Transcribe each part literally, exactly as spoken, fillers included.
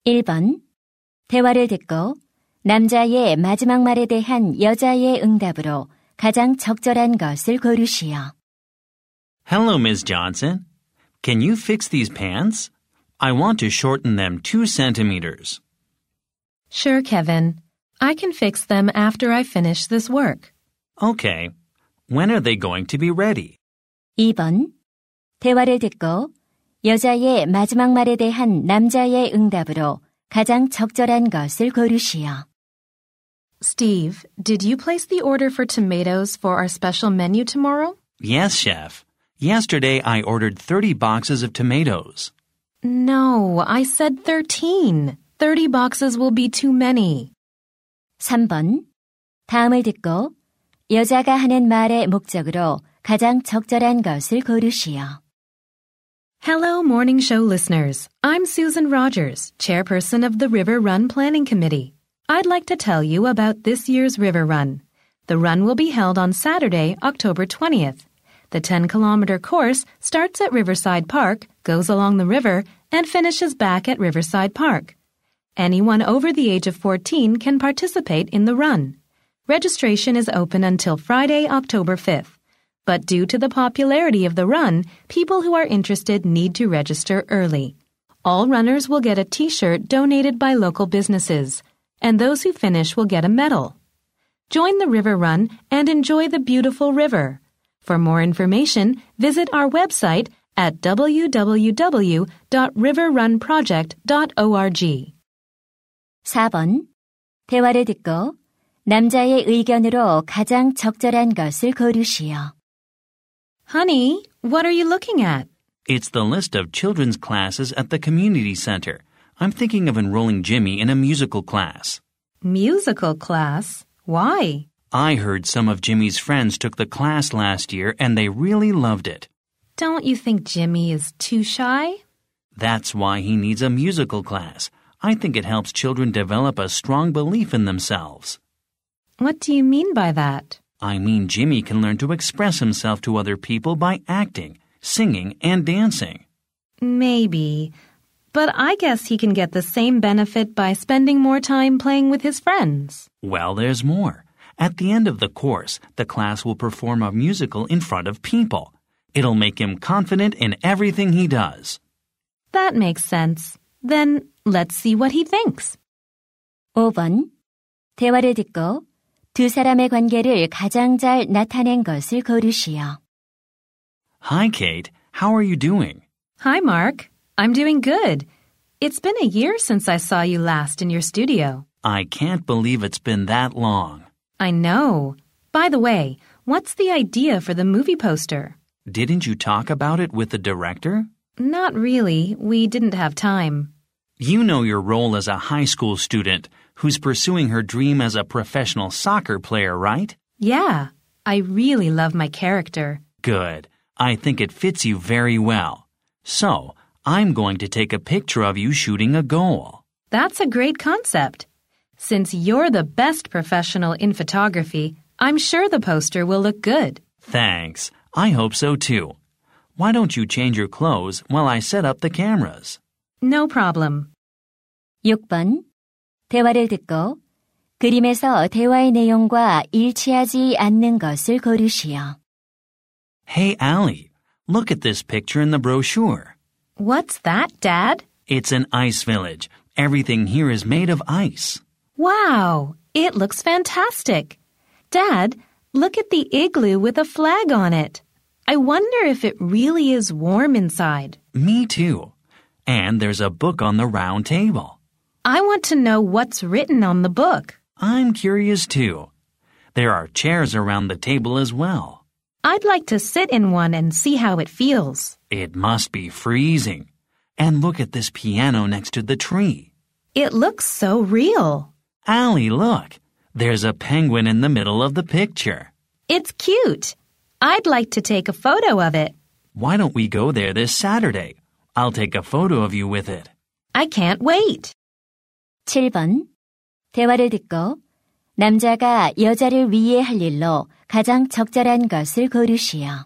일 번. 대화를 듣고 남자의 마지막 말에 대한 여자의 응답으로 가장 적절한 것을 고르시오. Hello, Miss Johnson. Can you fix these pants? I want to shorten them two centimeters. Sure, Kevin. I can fix them after I finish this work. Okay. When are they going to be ready? 이 번. 대화를 듣고 여자의 마지막 말에 대한 남자의 응답으로 가장 적절한 것을 고르시오. Steve, did you place the order for tomatoes for our special menu tomorrow? Yes, chef. Yesterday I ordered thirty boxes of tomatoes. No, I said thirteen. thirty boxes will be too many. 삼 번. 다음을 듣고 여자가 하는 말의 목적으로 가장 적절한 것을 고르시오. Hello, morning show listeners. I'm Susan Rogers, chairperson of the River Run Planning Committee. I'd like to tell you about this year's River Run. The run will be held on Saturday, October twentieth. The ten-kilometer course starts at Riverside Park, goes along the river, and finishes back at Riverside Park. Anyone over the age of fourteen can participate in the run. Registration is open until Friday, October fifth. But due to the popularity of the run, people who are interested need to register early. All runners will get a t-shirt donated by local businesses, and those who finish will get a medal. Join the River Run and enjoy the beautiful river. For more information, visit our website at w w w dot river run project dot org. 사 번. 대화를 듣고 남자의 의견으로 가장 적절한 것을 고르시오. Honey, what are you looking at? It's the list of children's classes at the community center. I'm thinking of enrolling Jimmy in a musical class. Musical class? Why? I heard some of Jimmy's friends took the class last year and they really loved it. Don't you think Jimmy is too shy? That's why he needs a musical class. I think it helps children develop a strong belief in themselves. What do you mean by that? I mean Jimmy can learn to express himself to other people by acting, singing, and dancing. Maybe. But I guess he can get the same benefit by spending more time playing with his friends. Well, there's more. At the end of the course, the class will perform a musical in front of people. It'll make him confident in everything he does. That makes sense. Then let's see what he thinks. 오 번. 대화를 듣고 두 사람의 관계를 가장 잘 나타낸 것을 고르시오. Hi, Kate. How are you doing? Hi, Mark. I'm doing good. It's been a year since I saw you last in your studio. I can't believe it's been that long. I know. By the way, what's the idea for the movie poster? Didn't you talk about it with the director? Not really. We didn't have time. You know your role as a high school student who's pursuing her dream as a professional soccer player, right? Yeah. I really love my character. Good. I think it fits you very well. So, I'm going to take a picture of you shooting a goal. That's a great concept. Since you're the best professional in photography, I'm sure the poster will look good. Thanks. I hope so too. Why don't you change your clothes while I set up the cameras? No problem. 육 번. 대화를 듣고 그림에서 대화의 내용과 일치하지 않는 것을 고르시오. Hey, Allie, look at this picture in the brochure. What's that, Dad? It's an ice village. Everything here is made of ice. Wow, it looks fantastic. Dad, look at the igloo with a flag on it. I wonder if it really is warm inside. Me too. And there's a book on the round table. I want to know what's written on the book. I'm curious too. There are chairs around the table as well. I'd like to sit in one and see how it feels. It must be freezing. And look at this piano next to the tree. It looks so real. Allie, look. There's a penguin in the middle of the picture. It's cute. I'd like to take a photo of it. Why don't we go there this Saturday? I'll take a photo of you with it. I can't wait. 칠 번. 대화를 듣고 남자가 여자를 위해 할 일로 가장 적절한 것을 고르시오.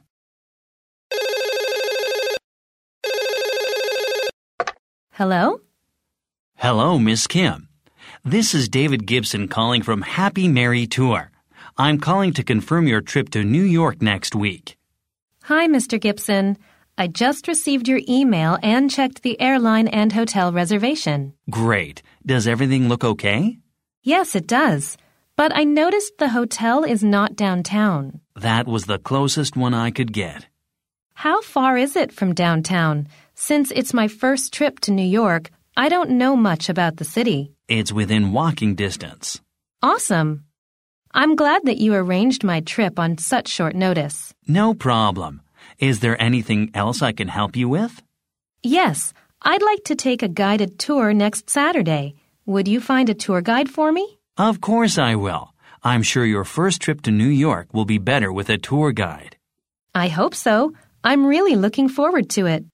Hello? Hello, Miss Kim. This is David Gibson calling from Happy Mary Tour. I'm calling to confirm your trip to New York next week. Hi, Mister Gibson. I just received your email and checked the airline and hotel reservation. Great. Does everything look okay? Yes, it does. But I noticed the hotel is not downtown. That was the closest one I could get. How far is it from downtown? Since it's my first trip to New York, I don't know much about the city. It's within walking distance. Awesome. I'm glad that you arranged my trip on such short notice. No problem. Is there anything else I can help you with? Yes, I'd like to take a guided tour next Saturday. Would you find a tour guide for me? Of course I will. I'm sure your first trip to New York will be better with a tour guide. I hope so. I'm really looking forward to it.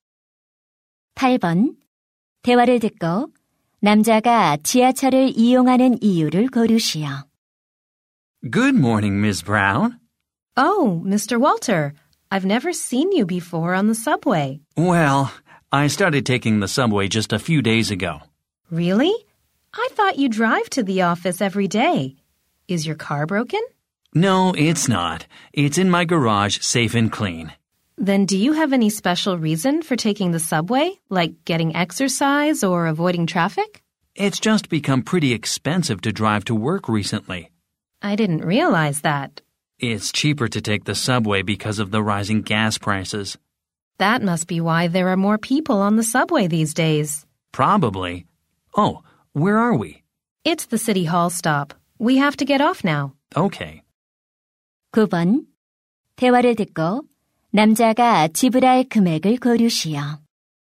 팔 번. 대화를 듣고 남자가 지하철을 이용하는 이유를 고르시오. Good morning, Miss Brown. Oh, Mister Walter, I've never seen you before on the subway. Well, I started taking the subway just a few days ago. Really? I thought you drive to the office every day. Is your car broken? No, it's not. It's in my garage, safe and clean. Then do you have any special reason for taking the subway, like getting exercise or avoiding traffic? It's just become pretty expensive to drive to work recently. I didn't realize that. It's cheaper to take the subway because of the rising gas prices. That must be why there are more people on the subway these days. Probably. Oh, where are we? It's the City Hall stop. We have to get off now. Okay. 구 번. 대화를 듣고 남자가 지불할 금액을 고르시오.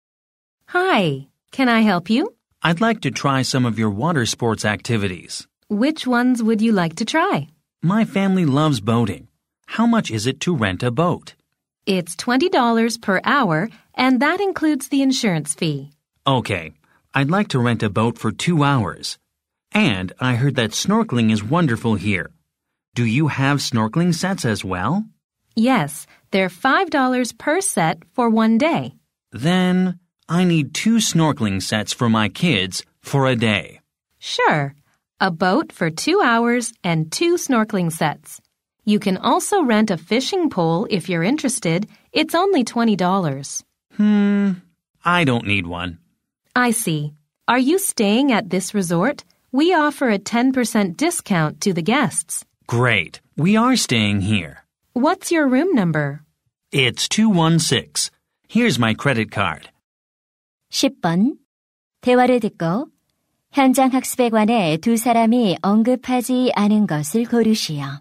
Hi, can I help you? I'd like to try some of your water sports activities. Which ones would you like to try? My family loves boating. How much is it to rent a boat? It's twenty dollars per hour, and that includes the insurance fee. Okay, I'd like to rent a boat for two hours. And I heard that snorkeling is wonderful here. Do you have snorkeling sets as well? Yes, they're five dollars per set for one day. Then I need two snorkeling sets for my kids for a day. Sure. A boat for two hours and two snorkeling sets. You can also rent a fishing pole if you're interested. It's only twenty dollars. Hmm, I don't need one. I see. Are you staying at this resort? We offer a ten percent discount to the guests. Great. We are staying here. What's your room number? It's two one six. Here's my credit card. 십 번. 대화를 듣고 현장 학습에 관해 두 사람이 언급하지 않은 것을 고르시오.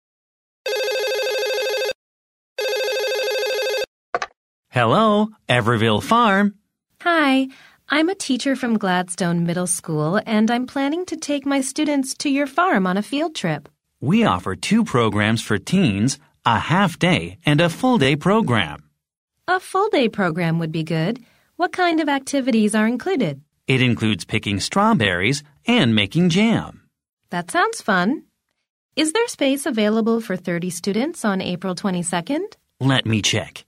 Hello, Everville Farm. Hi, I'm a teacher from Gladstone Middle School, and I'm planning to take my students to your farm on a field trip. We offer two programs for teens, a half-day and a full-day program. A full-day program would be good. What kind of activities are included? It includes picking strawberries and making jam. That sounds fun. Is there space available for thirty students on April twenty-second? Let me check.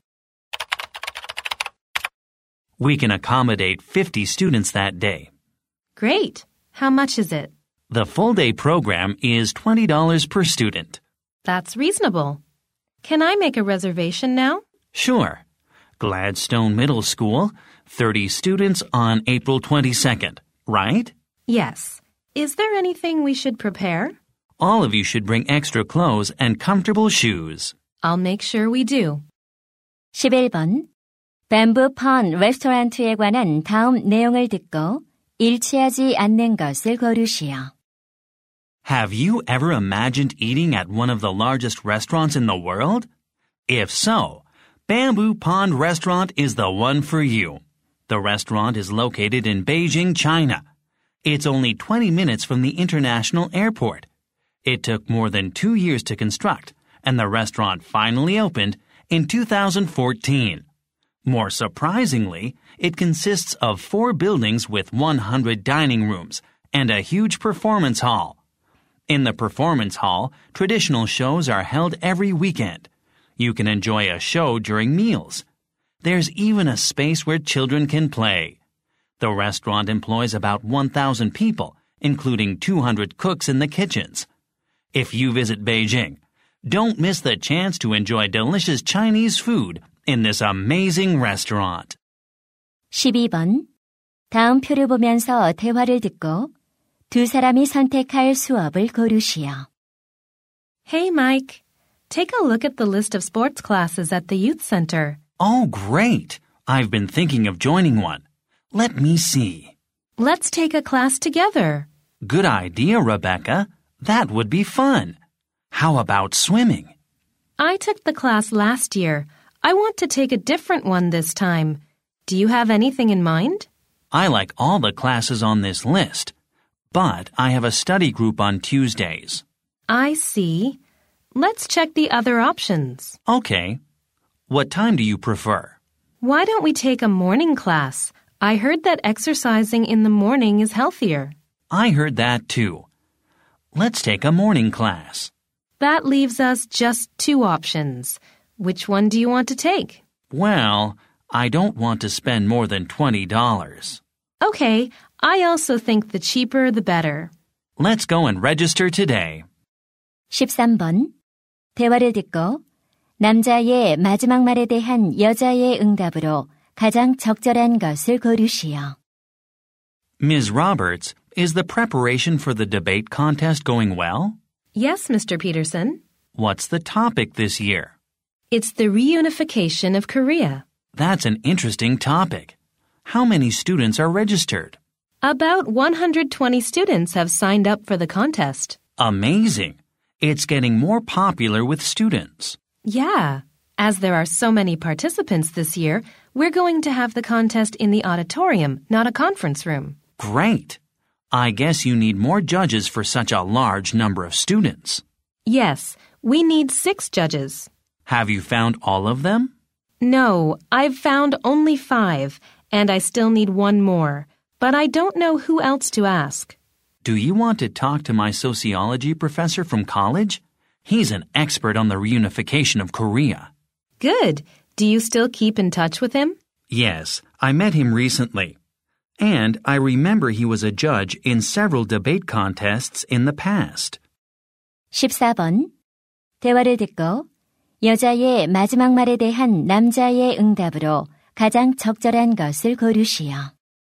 We can accommodate fifty students that day. Great. How much is it? The full-day program is twenty dollars per student. That's reasonable. Can I make a reservation now? Sure. Gladstone Middle School, thirty students on April twenty-second, right? Yes. Is there anything we should prepare? All of you should bring extra clothes and comfortable shoes. I'll make sure we do. 십일 번. 뱀부 펀 레스토랑트에 관한 다음 내용을 듣고 일치하지 않는 것을 고르시오. Have you ever imagined eating at one of the largest restaurants in the world? If so, Bamboo Pond Restaurant is the one for you. The restaurant is located in Beijing, China. It's only twenty minutes from the international airport. It took more than two years to construct, and the restaurant finally opened in two thousand fourteen. More surprisingly, it consists of four buildings with one hundred dining rooms and a huge performance hall. In the performance hall, traditional shows are held every weekend. You can enjoy a show during meals. There's even a space where children can play. The restaurant employs about one thousand people, including two hundred cooks in the kitchens. If you visit Beijing, don't miss the chance to enjoy delicious Chinese food in this amazing restaurant. 십이 번. 다음 표를 보면서 대화를 듣고 두 사람이 선택할 수업을 고르시오. Hey, Mike. Take a look at the list of sports classes at the youth center. Oh, great! I've been thinking of joining one. Let me see. Let's take a class together. Good idea, Rebecca. That would be fun. How about swimming? I took the class last year. I want to take a different one this time. Do you have anything in mind? I like all the classes on this list, but I have a study group on Tuesdays. I see. Let's check the other options. Okay. What time do you prefer? Why don't we take a morning class? I heard that exercising in the morning is healthier. I heard that too. Let's take a morning class. That leaves us just two options. Which one do you want to take? Well, I don't want to spend more than twenty dollars. Okay, I also think the cheaper the better. Let's go and register today. 십삼 번. 대화를 듣고 남자의 마지막 말에 대한 여자의 응답으로 가장 적절한 것을 고르시오. Miz Roberts, is the preparation for the debate contest going well? Yes, Mister Peterson. What's the topic this year? It's the reunification of Korea. That's an interesting topic. How many students are registered? About one hundred twenty students have signed up for the contest. Amazing. It's getting more popular with students. Yeah. As there are so many participants this year, we're going to have the contest in the auditorium, not a conference room. Great. I guess you need more judges for such a large number of students. Yes, we need six judges. Have you found all of them? No, I've found only five, and I still need one more. But I don't know who else to ask. Do you want to talk to my sociology professor from college? He's an expert on the reunification of Korea. Good. Do you still keep in touch with him? Yes, I met him recently. And I remember he was a judge in several debate contests in the past. 십사 번. 대화를 듣고 여자의 마지막 말에 대한 남자의 응답으로 가장 적절한 것을 고르시오.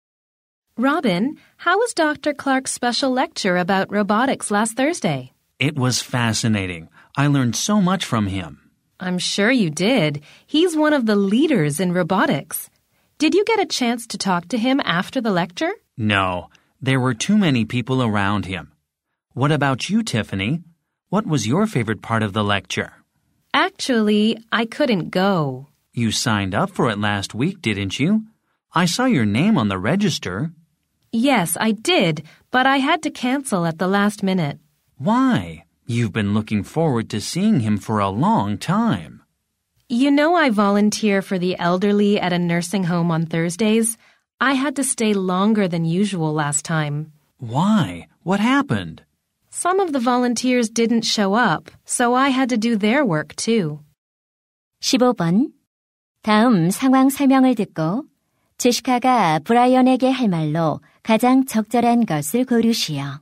Robin, how was Doctor Clark's special lecture about robotics last Thursday? It was fascinating. I learned so much from him. I'm sure you did. He's one of the leaders in robotics. Did you get a chance to talk to him after the lecture? No, there were too many people around him. What about you, Tiffany? What was your favorite part of the lecture? Actually, I couldn't go. You signed up for it last week, didn't you? I saw your name on the register. Yes, I did, but I had to cancel at the last minute. Why? You've been looking forward to seeing him for a long time. You know I volunteer for the elderly at a nursing home on Thursdays. I had to stay longer than usual last time. Why? What happened? Some of the volunteers didn't show up, so I had to do their work too. 십오 번. 다음 상황 설명을 듣고 제시카가 브라이언에게 할 말로 가장 적절한 것을 고르시오.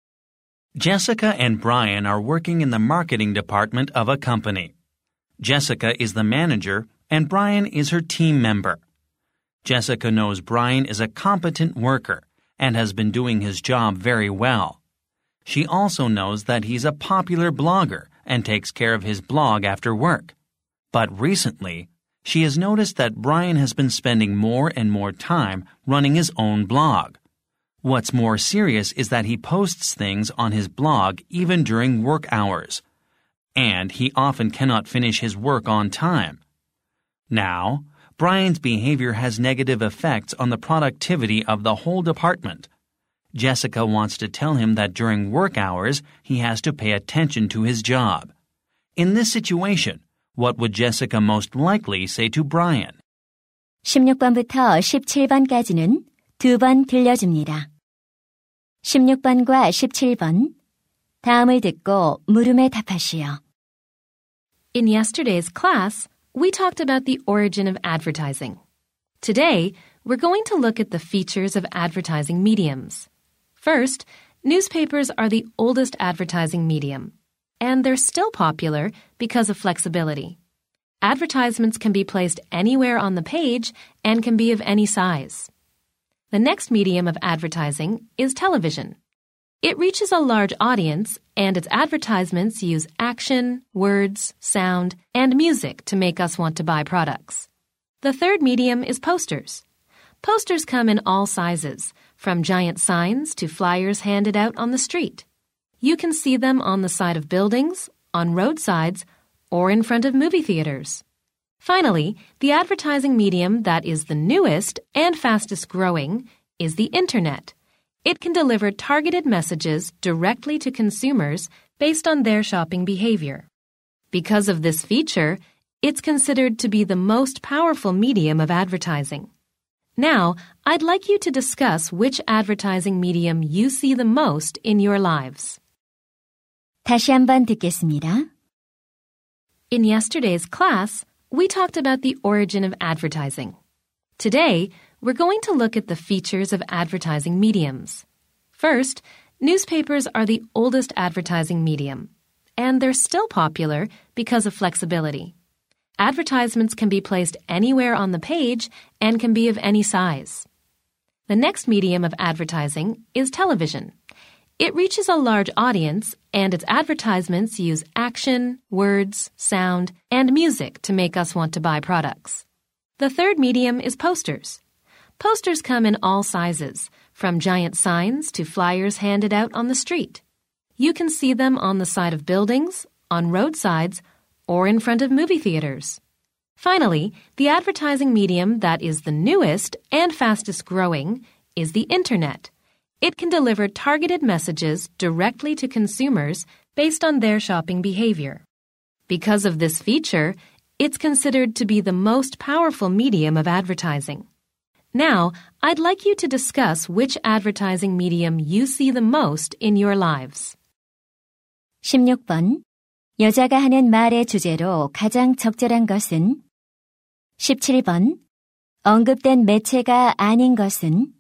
Jessica and Brian are working in the marketing department of a company. Jessica is the manager and Brian is her team member. Jessica knows Brian is a competent worker and has been doing his job very well. She also knows that he's a popular blogger and takes care of his blog after work. But recently, she has noticed that Brian has been spending more and more time running his own blog. What's more serious is that he posts things on his blog even during work hours. And he often cannot finish his work on time. Now, Brian's behavior has negative effects on the productivity of the whole department. Jessica wants to tell him that during work hours, he has to pay attention to his job. In this situation, what would Jessica most likely say to Brian? 십육 번부터 십칠 번까지는 두 번 들려줍니다. 십육 번과 십칠 번. 다음을 듣고 물음에 답하시오. In yesterday's class, we talked about the origin of advertising. Today, we're going to look at the features of advertising mediums. First, newspapers are the oldest advertising medium, and they're still popular because of flexibility. Advertisements can be placed anywhere on the page and can be of any size. The next medium of advertising is television. It reaches a large audience, and its advertisements use action, words, sound, and music to make us want to buy products. The third medium is posters. Posters come in all sizes, from giant signs to flyers handed out on the street. You can see them on the side of buildings, on roadsides, or in front of movie theaters. Finally, the advertising medium that is the newest and fastest growing is the Internet. It can deliver targeted messages directly to consumers based on their shopping behavior. Because of this feature, it's considered to be the most powerful medium of advertising. Now, I'd like you to discuss which advertising medium you see the most in your lives. 다시 한번 듣겠습니다. In yesterday's class, we talked about the origin of advertising. Today, we're going to look at the features of advertising mediums. First, newspapers are the oldest advertising medium, and they're still popular because of flexibility. Advertisements can be placed anywhere on the page and can be of any size. The next medium of advertising is television. It reaches a large audience, and its advertisements use action, words, sound, and music to make us want to buy products. The third medium is posters. Posters come in all sizes, from giant signs to flyers handed out on the street. You can see them on the side of buildings, on roadsides, or in front of movie theaters. Finally, the advertising medium that is the newest and fastest growing is the Internet. It can deliver targeted messages directly to consumers based on their shopping behavior. Because of this feature, it's considered to be the most powerful medium of advertising. Now, I'd like you to discuss which advertising medium you see the most in your lives. 십육 번. 여자가 하는 말의 주제로 가장 적절한 것은? 십칠 번. 언급된 매체가 아닌 것은?